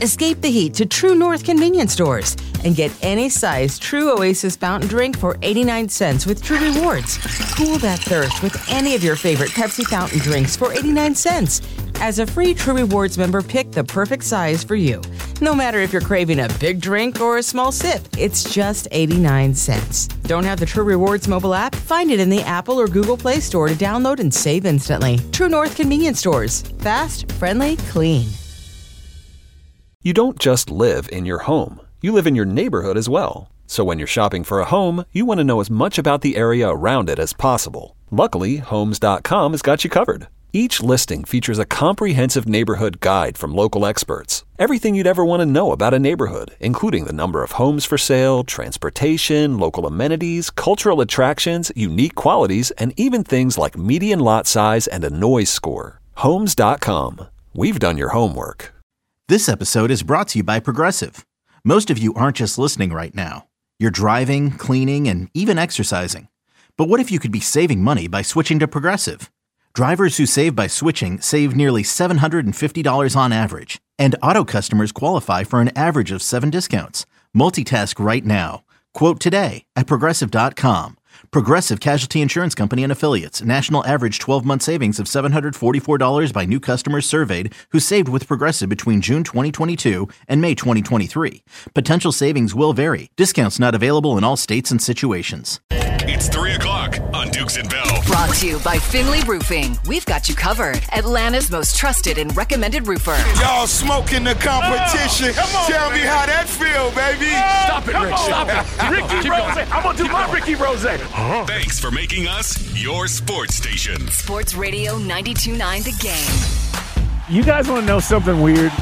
Escape the heat to True North convenience stores and get any size True Oasis fountain drink for 89 cents with True Rewards. Cool that thirst with any of your favorite Pepsi fountain drinks for 89 cents. As a free True Rewards member, pick the perfect size for you. No matter if you're craving a big drink or a small sip, it's just 89 cents. Don't have the True Rewards mobile app? Find it in the Apple or Google Play Store to download and save instantly. True North convenience stores. Fast, friendly, clean. You don't just live in your home. You live in your neighborhood as well. So when you're shopping for a home, you want to know as much about the area around it as possible. Luckily, Homes.com has got you covered. Each listing features a comprehensive neighborhood guide from local experts. Everything you'd ever want to know about a neighborhood, including the number of homes for sale, transportation, local amenities, cultural attractions, unique qualities, and even things like median lot size and a noise score. Homes.com. We've done your homework. This episode is brought to you by Progressive. Most of you aren't just listening right now. You're driving, cleaning, and even exercising. But what if you could be saving money by switching to Progressive? Drivers who save by switching save nearly $750 on average. And auto customers qualify for an average of 7 discounts. Multitask right now. Quote today at Progressive.com. Progressive Casualty Insurance Company and Affiliates. National average 12-month savings of $744 by new customers surveyed who saved with Progressive between June 2022 and May 2023. Potential savings will vary. Discounts not available in all states and situations. It's 3 o'clock on Dukes and Bell. Brought to you by Finley Roofing. We've got you covered. Atlanta's most trusted and recommended roofer. Y'all smoking the competition. Tell me how that feel, baby. Stop it, Rick. Stop it. Ricky Rose. I'm going to do my Ricky Rose. Thanks for making us your sports station. Sports Radio 92.9 The Game. You guys want to know something weird?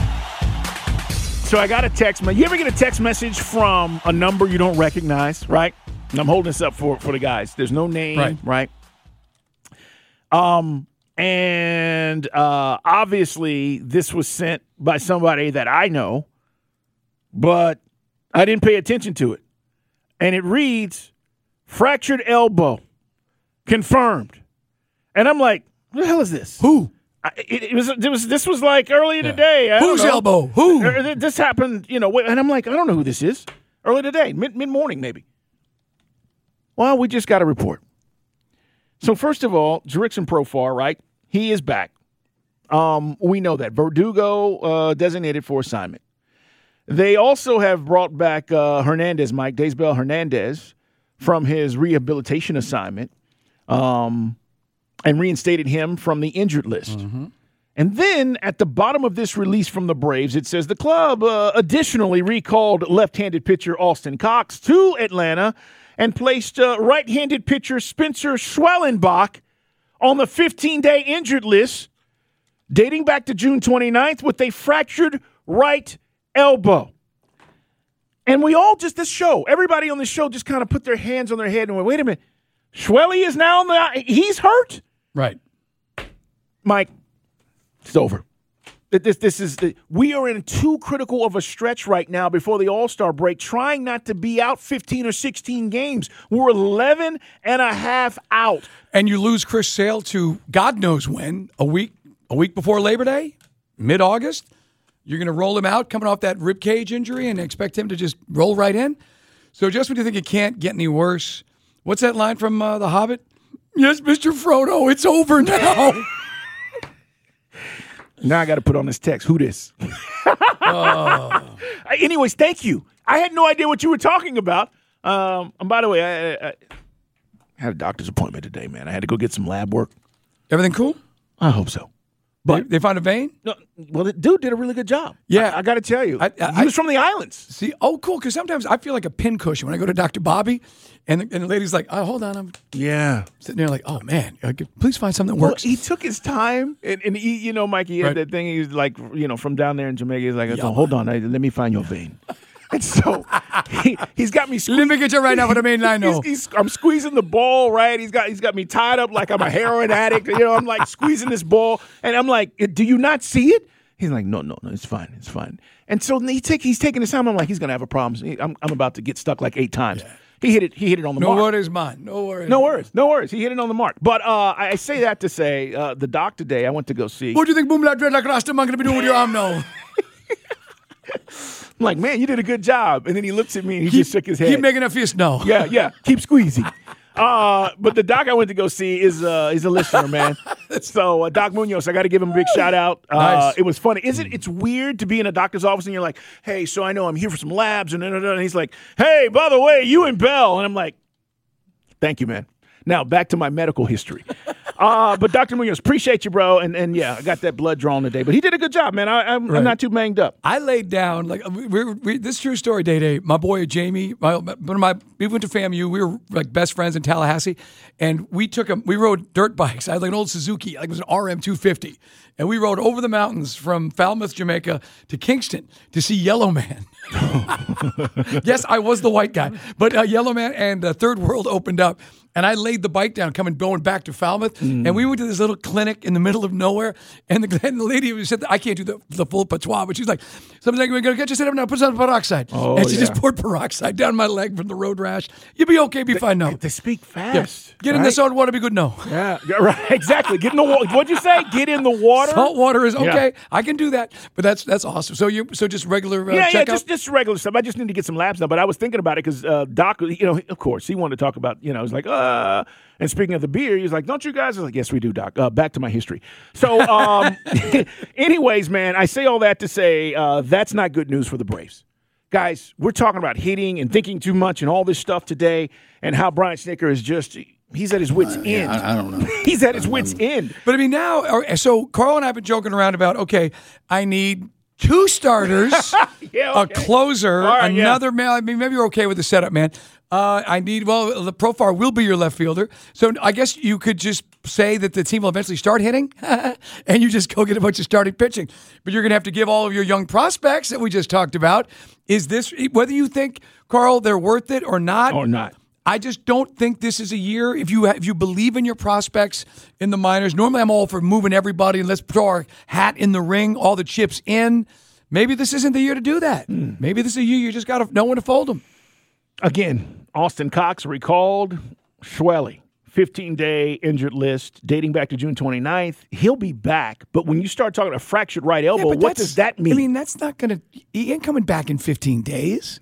So I got a text. You ever get a text message from a number you don't recognize, right? And I'm holding this up for the guys. There's no name, right? And obviously this was sent by somebody that I know, but I didn't pay attention to it. And it reads, fractured elbow, confirmed. And I'm like, what the hell is this? Who? This was like earlier today. Whose elbow? Who? This happened, and I'm like, I don't know who this is. Early today, mid-morning maybe. Well, we just got a report. So first of all, Jurickson Profar, right? He is back. We know that. Verdugo designated for assignment. They also have brought back Hernandez, Mike Daysbel Hernandez, from his rehabilitation assignment and reinstated him from the injured list. Mm-hmm. And then at the bottom of this release from the Braves, it says the club additionally recalled left-handed pitcher Austin Cox to Atlanta and placed right-handed pitcher Spencer Schwellenbach on the 15-day injured list dating back to June 29th with a fractured right elbow. And we all everybody on this show just kind of put their hands on their head and went, wait a minute, Schwelly is now he's hurt? Right. Mike, it's over. We are in too critical of a stretch right now before the All-Star break, trying not to be out 15 or 16 games. We're 11 and a half out. And you lose Chris Sale to God knows when, a week before Labor Day, mid-August. You're going to roll him out coming off that ribcage injury and expect him to just roll right in? So just when you think it can't get any worse, what's that line from The Hobbit? Yes, Mr. Frodo, it's over now. Now I got to put on this text. Who this? Anyways, thank you. I had no idea what you were talking about. And by the way, I had a doctor's appointment today, man. I had to go get some lab work. Everything cool? I hope so. But they found a vein? No, well, the dude did a really good job. Yeah. I got to tell you. He was from the islands. See, cool, because sometimes I feel like a pincushion when I go to Dr. Bobby, and the lady's like, oh, hold on. I'm sitting there like, oh, man, please find something that works. Well, he took his time, and he, Mike, he had that thing. He was like, from down there in Jamaica, he's like, hold on, let me find your vein. And so he's got me squeezing. Let me get you right now for the main line. I'm squeezing the ball, right? He's got me tied up like I'm a heroin addict. I'm like squeezing this ball, and I'm like, do you not see it? He's like, no, it's fine. And so he's taking his time. I'm like, he's gonna have a problem. I'm about to get stuck like 8 times. Yeah. He hit it on the mark. No worries, man. No worries. He hit it on the mark. But I say that to say the doc today I went to go see. What do you think Boom La Dreadlock Rasta Man going to be doing with your arm now? I'm like, man, you did a good job. And then he looks at me and he just shook his head. Keep making a fist. No. Yeah. Keep squeezing. But the doc I went to go see is a listener, man. So Doc Munoz, I got to give him a big shout out. Nice. It was funny. It's weird to be in a doctor's office and you're like, hey, so I know I'm here for some labs and he's like, hey, by the way, you and Bell. And I'm like, thank you, man. Now back to my medical history. But Dr. Munoz, appreciate you, bro. And yeah, I got that blood drawn today. But he did a good job, man. I'm not too banged up. I laid down, like, this true story, Day. My boy Jamie, we went to FAMU. We were like best friends in Tallahassee. And we rode dirt bikes. I had like an old Suzuki, like it was an RM250. And we rode over the mountains from Falmouth, Jamaica to Kingston to see Yellow Man. Yes, I was the white guy. But Yellow Man and Third World opened up. And I laid the bike down going back to Falmouth. And we went to this little clinic in the middle of nowhere. And the lady said, I can't do the full patois, but she's like, something's like, we're going to get you set up now, put some peroxide. And she just poured peroxide down my leg from the road rash. You'll be okay, be fine now. They speak fast. Yeah. Get in the salt water, be good, no. Yeah, right, exactly. Get in the water. What'd you say? Get in the water? Salt water is okay. Yeah. I can do that. But that's awesome. So just regular checkup? Just regular stuff. I just need to get some labs done. But I was thinking about it because Doc, of course, he wanted to talk about, he's like, and speaking of the beer, he was like, don't you guys? I was like, yes, we do, Doc. Back to my history. So anyways, man, I say all that to say that's not good news for the Braves. Guys, we're talking about hitting and thinking too much and all this stuff today and how Brian Snitker is just he's at his wit's end. I don't know. He's at his wit's end. But I mean, now, so Carl and I have been joking around about, okay, I need 2 starters, a closer, another man. I mean, maybe you're okay with the setup, man. The Profar will be your left fielder. So I guess you could just say that the team will eventually start hitting and you just go get a bunch of starting pitching. But you're going to have to give all of your young prospects that we just talked about. Is this, whether you think, Carl, they're worth it or not? Or not. I just don't think this is a year. If you believe in your prospects in the minors, normally I'm all for moving everybody and let's throw our hat in the ring, all the chips in. Maybe this isn't the year to do that. Maybe this is a year you just got to know when to fold them. Again, Austin Cox recalled. Schwelly, 15-day injured list dating back to June 29th. He'll be back, but when you start talking a fractured right elbow, what does that mean? I mean, that's not going to – he ain't coming back in 15 days.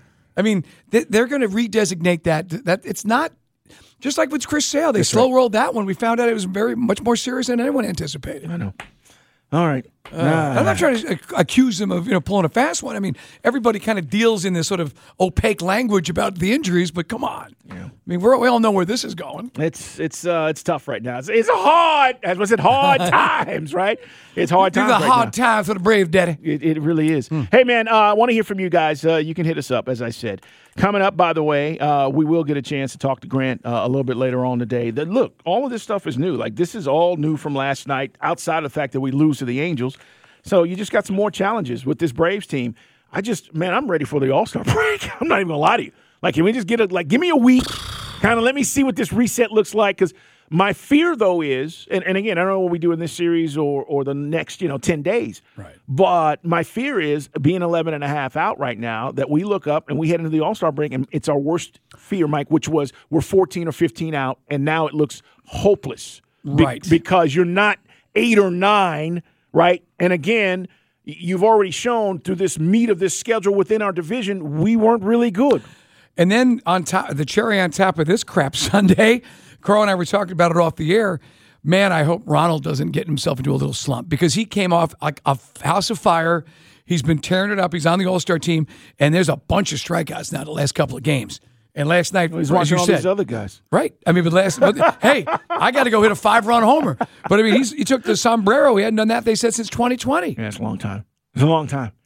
I mean, they're going to redesignate that it's not – just like with Chris Sale, they slow-rolled that one. We found out it was very much more serious than anyone anticipated. I know. All right. I'm not trying to accuse them of pulling a fast one. I mean, everybody kind of deals in this sort of opaque language about the injuries, but come on. Yeah. I mean, we all know where this is going. It's tough right now. It's hard. Was it hard times, right? It's hard times. It's hard times for the Brave, Daddy. It really is. Hey, man, I want to hear from you guys. You can hit us up, as I said. Coming up, by the way, we will get a chance to talk to Grant a little bit later on today. Look, all of this stuff is new. Like, this is all new from last night, outside of the fact that we lose to the Angels. So you just got some more challenges with this Braves team. I'm ready for the All-Star break. I'm not even going to lie to you. Like, can we just give me a week, kind of let me see what this reset looks like? Because my fear, though, is, and again, I don't know what we do in this series or the next, 10 days. Right. But my fear is being 11 and a half out right now that we look up and we head into the All-Star break and it's our worst fear, Mike, which was we're 14 or 15 out and now it looks hopeless. Right. Because you're not 8 or 9, right? And again, you've already shown through this meat of this schedule within our division, we weren't really good. And then on top, the cherry on top of this crap Sunday, Carl and I were talking about it off the air. Man, I hope Ronald doesn't get himself into a little slump because he came off like a house of fire. He's been tearing it up. He's on the All-Star team, and there's a bunch of strikeouts now the last couple of games. And last night, he's watching all these other guys. Right. I mean, hey, I got to go hit a 5-run homer. But I mean, he took the sombrero. He hadn't done that, they said, since 2020. Yeah, it's a long time. It's a long time.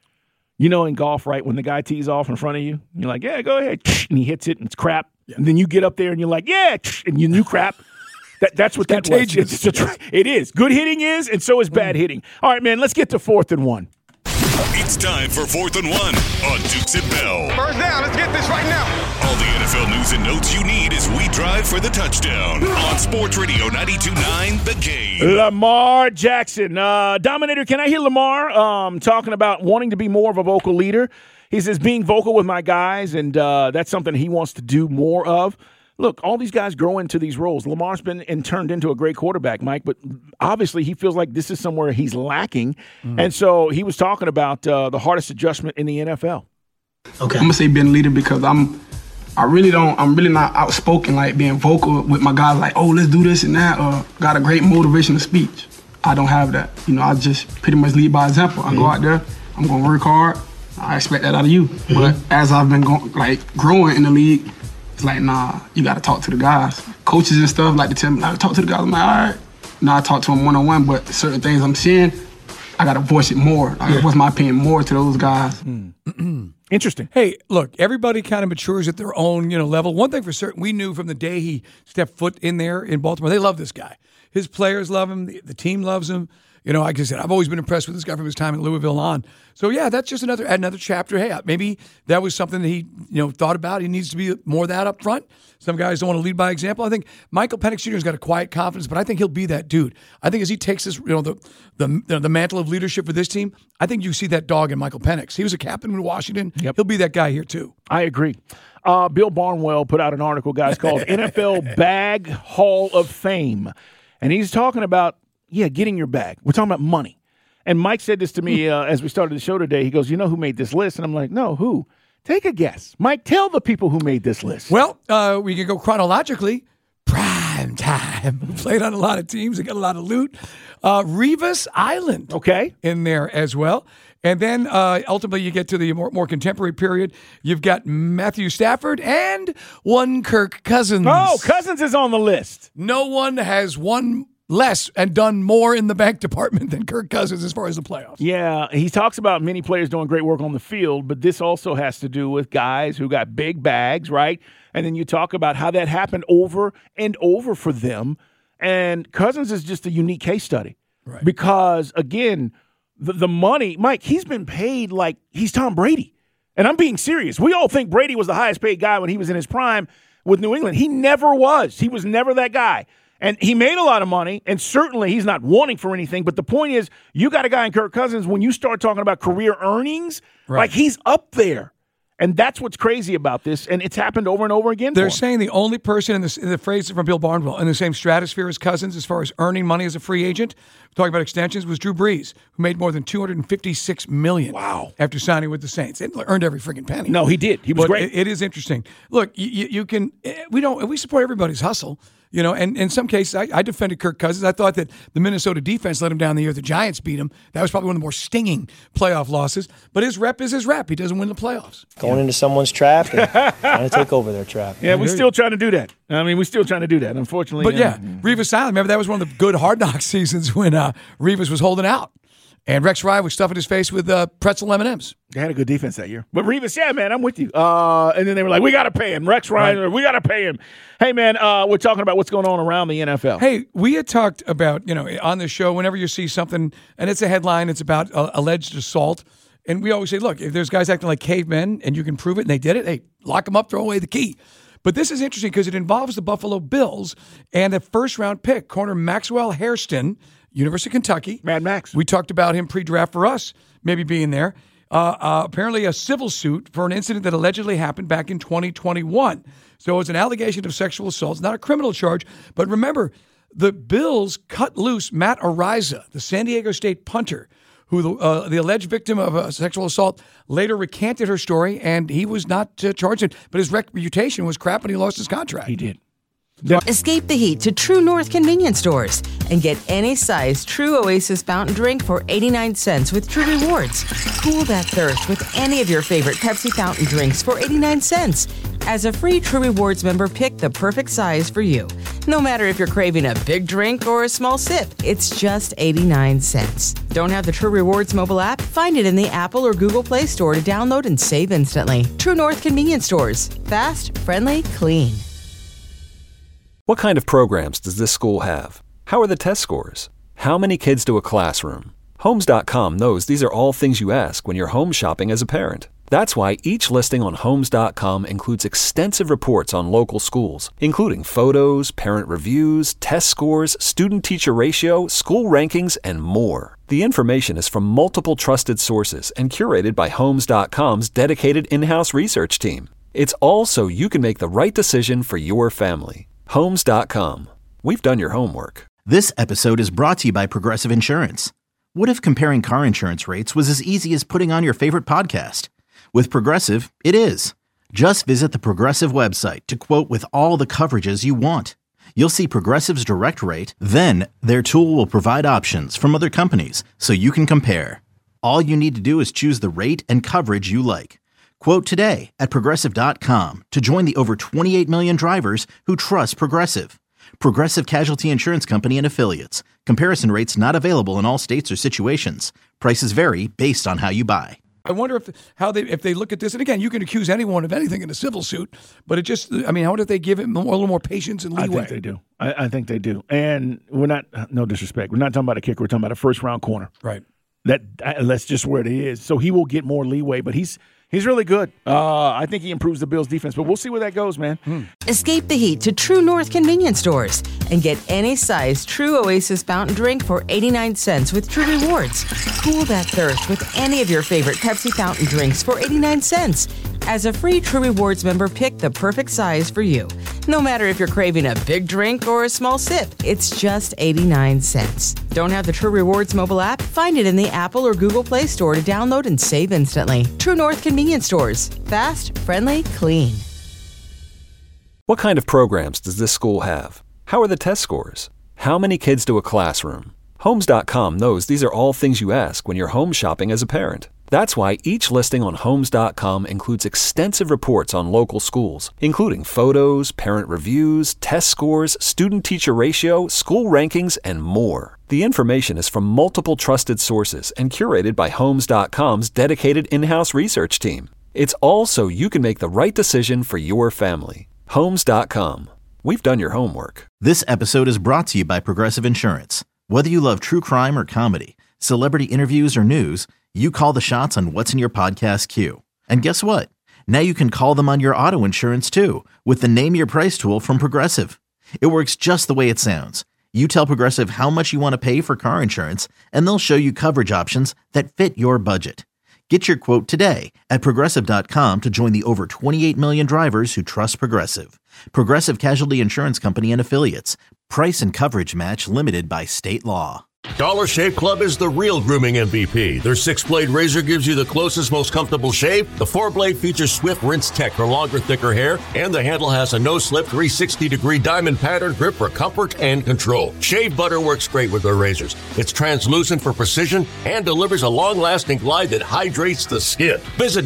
In golf, right, when the guy tees off in front of you, you're like, yeah, go ahead. And he hits it, and it's crap. Yeah. And then you get up there, and you're like, yeah, and you knew crap. That's what that was. It is. Good hitting is, and so is bad hitting. All right, man, let's get to 4th and 1. It's time for 4th and 1 on Dukes and Bell. First down, let's get this right now. All the NFL news and notes you need as we drive for the touchdown on Sports Radio 92.9 The Game. Lamar Jackson. Dominator, can I hear Lamar talking about wanting to be more of a vocal leader? He says being vocal with my guys, and that's something he wants to do more of. look, all these guys grow into these roles. Lamar's been and turned into a great quarterback, Mike, but obviously he feels like this is somewhere he's lacking. And so he was talking about the hardest adjustment in the NFL. Okay. I'm going to say being a leader because I'm really not outspoken, like being vocal with my guys, like, oh, let's do this and that, or got a great motivational speech. I don't have that. I just pretty much lead by example. I go out there, I'm going to work hard. I expect that out of you. But as I've been growing in the league, it's like, nah, you got to talk to the guys. Coaches and stuff like to tell me, like, talk to the guys. I'm like, all right. Now I talk to them one-on-one, but certain things I'm seeing, I got to voice it more. I voice my opinion more to those guys. Interesting. Hey, look, everybody kind of matures at their own, level. One thing for certain, we knew from the day he stepped foot in there in Baltimore, they love this guy. His players love him. The team loves him. Like I said, I've always been impressed with this guy from his time in Louisville on. So, yeah, that's just another chapter. Hey, maybe that was something that he, thought about. He needs to be more of that up front. Some guys don't want to lead by example. I think Michael Penix Jr. has got a quiet confidence, but I think he'll be that dude. I think as he takes this, the mantle of leadership for this team, I think you see that dog in Michael Penix. He was a captain in Washington. Yep. He'll be that guy here, too. I agree. Bill Barnwell put out an article, guys, called NFL Bag Hall of Fame. And he's talking about, getting your bag. We're talking about money. And Mike said this to me as we started the show today. He goes, you know who made this list? And I'm like, no, who? Take a guess. Mike, tell the people who made this list. Well, we can go chronologically. Prime time. Who played on a lot of teams and got a lot of loot. Revis Island. Okay. In there as well. And then ultimately you get to the more contemporary period. You've got Matthew Stafford and one Kirk Cousins. Oh, Cousins is on the list. No one has won less and done more in the bank department than Kirk Cousins as far as the playoffs. Yeah, he talks about many players doing great work on the field, but this also has to do with guys who got big bags, right? And then you talk about how that happened over and over for them. And Cousins is just a unique case study. Right. Because, again, the money, Mike, he's been paid like he's Tom Brady. And I'm being serious. We all think Brady was the highest paid guy when he was in his prime with New England. He never was. He was never that guy. And he made a lot of money, and certainly he's not wanting for anything. But the point is, you got a guy in Kirk Cousins, when you start talking about career earnings, like he's up there. And that's what's crazy about this, and it's happened over and over again. They're saying the only person in the phrase from Bill Barnwell in the same stratosphere as Cousins as far as earning money as a free agent, talking about extensions, was Drew Brees, who made more than $256 million. Wow. After signing with the Saints. And earned every freaking penny. No, he did. He was great. It is interesting. Look, you can we support everybody's hustle. And in some cases, I defended Kirk Cousins. I thought that the Minnesota defense let him down the year the Giants beat him. That was probably one of the more stinging playoff losses. But his rep is his rep. He doesn't win the playoffs. Going into someone's trap and trying to take over their trap. Yeah, we're still trying to do that. We're still trying to do that, unfortunately. But Revis Island, remember that was one of the good Hard Knocks seasons when Revis was holding out. And Rex Ryan was stuffing his face with pretzel M&Ms. They had a good defense that year. But Revis, yeah, man, I'm with you. And then they were like, we got to pay him. Rex Ryan, we got to pay him. Hey, man, we're talking about what's going on around the NFL. Hey, we had talked about, on the show, whenever you see something, and it's a headline, it's about alleged assault. And we always say, look, if there's guys acting like cavemen and you can prove it and they did it, hey, lock them up, throw away the key. But this is interesting because it involves the Buffalo Bills and a first-round pick, corner Maxwell Hairston, University of Kentucky. Mad Max. We talked about him pre-draft for us, maybe being there. Apparently a civil suit for an incident that allegedly happened back in 2021. So it's an allegation of sexual assault. It's not a criminal charge. But remember, the Bills cut loose Matt Ariza, the San Diego State punter, who the alleged victim of a sexual assault later recanted her story, and he was not charged. But his reputation was crap, and he lost his contract. He did. Escape the heat to True North convenience stores and get any size True Oasis fountain drink for 89 cents with True Rewards. Cool that thirst with any of your favorite Pepsi fountain drinks for 89 cents. As a free True Rewards member, pick the perfect size for you. No matter if you're craving a big drink or a small sip, it's just 89 cents. Don't have the True Rewards mobile app? Find it in the Apple or Google Play Store to download and save instantly. True North convenience stores. Fast, friendly, clean. What kind of programs does this school have? How are the test scores? How many kids do a classroom? Homes.com knows these are all things you ask when you're home shopping as a parent. That's why each listing on Homes.com includes extensive reports on local schools, including photos, parent reviews, test scores, student-teacher ratio, school rankings, and more. The information is from multiple trusted sources and curated by Homes.com's dedicated in-house research team. It's all so you can make the right decision for your family. Homes.com. We've done your homework. This episode is brought to you by Progressive Insurance. What if comparing car insurance rates was as easy as putting on your favorite podcast? With Progressive, it is. Just visit the Progressive website to quote with all the coverages you want. You'll see Progressive's direct rate, then their tool will provide options from other companies so you can compare. All you need to do is choose the rate and coverage you like. Quote today at Progressive.com to join the over 28 million drivers who trust Progressive. Progressive Casualty Insurance Company and Affiliates. Comparison rates not available in all states or situations. Prices vary based on how you buy. I wonder if they look at this, and again, you can accuse anyone of anything in a civil suit, but it just, I mean, how would they give it a little more patience and leeway? I think they do. I think they do. And we're not, no disrespect, we're not talking about a kicker, we're talking about a first-round corner. Right. That's just where it is. So he will get more leeway, but he's really good. I think he improves the Bills' defense, but we'll see where that goes, man. Escape the heat to True North convenience stores and get any size True Oasis fountain drink for 89 cents with True Rewards. Cool that thirst with any of your favorite Pepsi fountain drinks for 89 cents. As a free True Rewards member, pick the perfect size for you. No matter if you're craving a big drink or a small sip, it's just 89 cents. Don't have the True Rewards mobile app? Find it in the Apple or Google Play Store to download and save instantly. True North convenience stores. Fast, friendly, clean. What kind of programs does this school have? How are the test scores? How many kids do a classroom? Homes.com knows these are all things you ask when you're home shopping as a parent. That's why each listing on Homes.com includes extensive reports on local schools, including photos, parent reviews, test scores, student-teacher ratio, school rankings, and more. The information is from multiple trusted sources and curated by Homes.com's dedicated in-house research team. It's all so you can make the right decision for your family. Homes.com. We've done your homework. This episode is brought to you by Progressive Insurance. Whether you love true crime or comedy, celebrity interviews or news, you call the shots on what's in your podcast queue. And guess what? Now you can call them on your auto insurance too with the Name Your Price tool from Progressive. It works just the way it sounds. You tell Progressive how much you want to pay for car insurance, and they'll show you coverage options that fit your budget. Get your quote today at Progressive.com to join the over 28 million drivers who trust Progressive. Progressive Casualty Insurance Company and Affiliates. Price and coverage match limited by state law. Dollar Shave Club is the real grooming MVP. Their 6-blade razor gives you the closest, most comfortable shave. The 4-blade features Swift Rinse Tech for longer, thicker hair, and the handle has a no-slip 360-degree diamond pattern grip for comfort and control. Shave butter works great with their razors. It's translucent for precision and delivers a long-lasting glide that hydrates the skin. Visit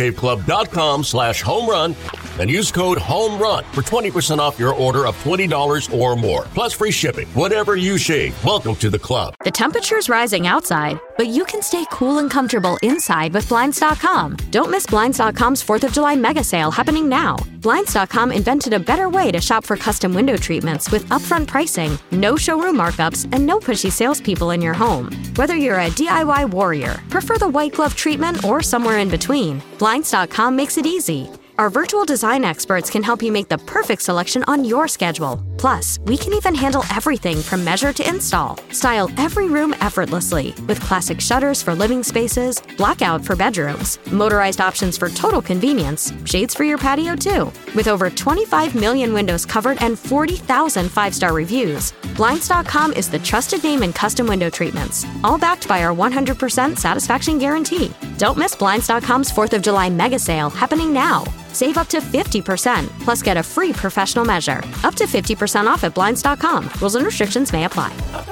DollarShaveClub.com/homerun and use code HOMERUN for 20% off your order of $20 or more. Plus free shipping. Whatever you shave, welcome to the club. The temperature's rising outside, but you can stay cool and comfortable inside with Blinds.com. Don't miss Blinds.com's 4th of July mega sale happening now. Blinds.com invented a better way to shop for custom window treatments with upfront pricing, no showroom markups, and no pushy salespeople in your home. Whether you're a DIY warrior, prefer the white glove treatment, or somewhere in between, Blinds.com makes it easy. Our virtual design experts can help you make the perfect selection on your schedule. Plus, we can even handle everything from measure to install. Style every room effortlessly with classic shutters for living spaces, blackout for bedrooms, motorized options for total convenience, shades for your patio too. With over 25 million windows covered and 40,000 5-star reviews, Blinds.com is the trusted name in custom window treatments, all backed by our 100% satisfaction guarantee. Don't miss Blinds.com's 4th of July mega sale happening now. Save up to 50%, plus get a free professional measure. Up to 50% off at Blinds.com. Rules and restrictions may apply.